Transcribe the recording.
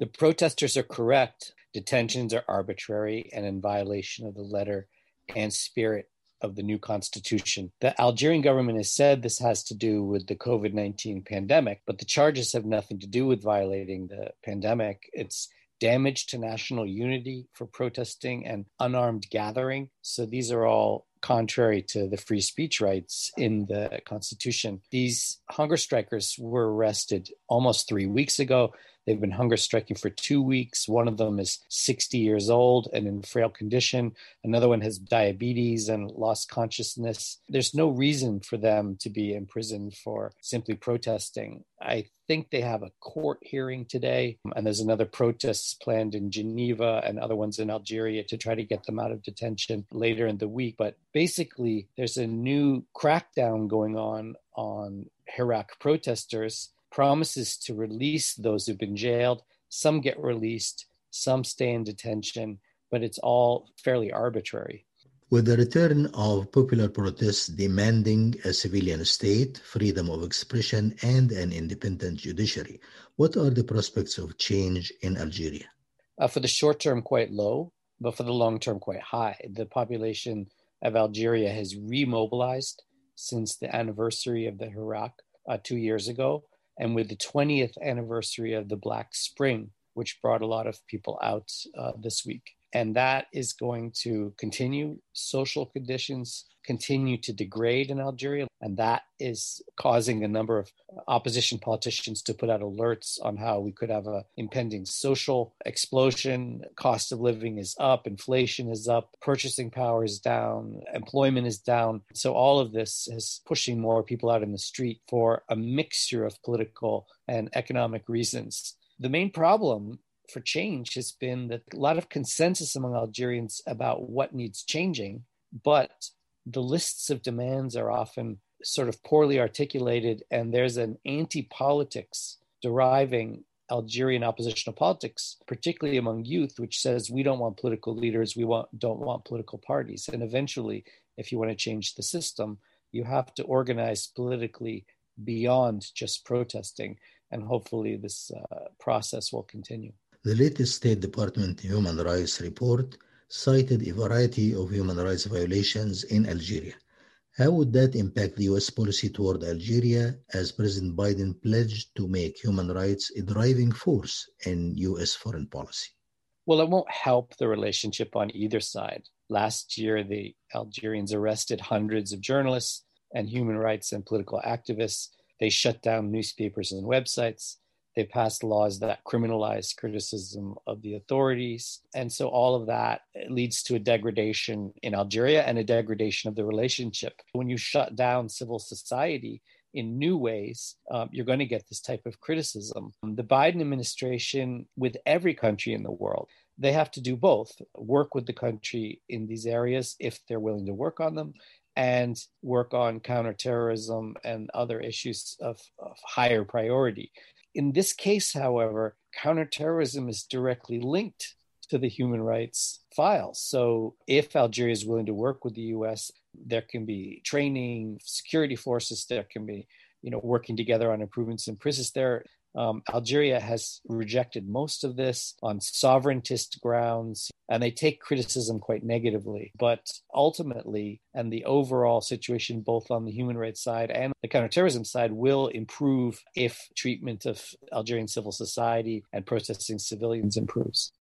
The protesters are correct. Detentions are arbitrary and in violation of the letter and spirit of the new constitution. The Algerian government has said this has to do with the COVID-19 pandemic, but the charges have nothing to do with violating the pandemic. It's damage to national unity for protesting and unarmed gathering. So these are all contrary to the free speech rights in the Constitution. These hunger strikers were arrested almost 3 weeks ago. They've been hunger striking for 2 weeks. One of them is 60 years old and in frail condition. Another one has diabetes and lost consciousness. There's no reason for them to be imprisoned for simply protesting. I think they have a court hearing today, and there's another protest planned in Geneva and other ones in Algeria to try to get them out of detention later in the week. But basically, there's a new crackdown going on Hirak protesters, promises to release those who've been jailed. Some get released, some stay in detention, but it's all fairly arbitrary. With the return of popular protests demanding a civilian state, freedom of expression, and an independent judiciary, what are the prospects of change in Algeria? For the short term, quite low, but for the long term, quite high. The population of Algeria has remobilized since the anniversary of the Hirak 2 years ago, and with the 20th anniversary of the Black Spring, which brought a lot of people out this week. And that is going to continue. Social conditions continue to degrade in Algeria. And that is causing a number of opposition politicians to put out alerts on how we could have an impending social explosion. Cost of living is up, inflation is up, purchasing power is down, employment is down. So all of this is pushing more people out in the street for a mixture of political and economic reasons. The main problem for change has been that a lot of consensus among Algerians about what needs changing, but the lists of demands are often sort of poorly articulated, and there's an anti-politics deriving Algerian oppositional politics, particularly among youth, which says we don't want political leaders, don't want political parties. And eventually, if you want to change the system, you have to organize politically beyond just protesting, and hopefully this process will continue. The latest State Department Human Rights Report cited a variety of human rights violations in Algeria. How would that impact the U.S. policy toward Algeria as President Biden pledged to make human rights a driving force in U.S. foreign policy? Well, it won't help the relationship on either side. Last year, the Algerians arrested hundreds of journalists and human rights and political activists. They shut down newspapers and websites. They passed laws that criminalize criticism of the authorities. And so all of that leads to a degradation in Algeria and a degradation of the relationship. When you shut down civil society in new ways, you're going to get this type of criticism. The Biden administration, with every country in the world, they have to do both, work with the country in these areas if they're willing to work on them, and work on counterterrorism and other issues of higher priority. In this case, however, counterterrorism is directly linked to the human rights files. So if Algeria is willing to work with the U.S., there can be training, security forces, there can be, working together on improvements in prisons there. Algeria has rejected most of this on sovereigntist grounds, and they take criticism quite negatively. But ultimately, and the overall situation, both on the human rights side and the counterterrorism side, will improve if treatment of Algerian civil society and protesting civilians improves.